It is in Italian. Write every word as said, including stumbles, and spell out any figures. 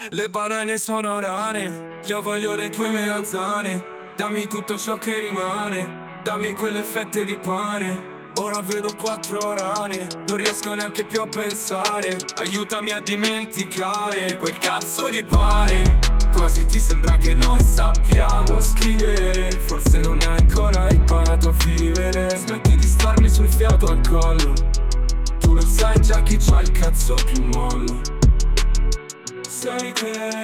Le banane sono rane, io voglio le tue melanzane. Dammi tutto ciò che rimane, dammi quelle fette di pane. Ora vedo quattro rane, non riesco neanche più a pensare. Aiutami a dimenticare quel cazzo di pane. Quasi ti sembra che non sappiamo scrivere, forse non hai ancora imparato a vivere. Smetti di starmi sul fiato al collo, tu lo sai già chi c'ha il cazzo più mollo. Sai che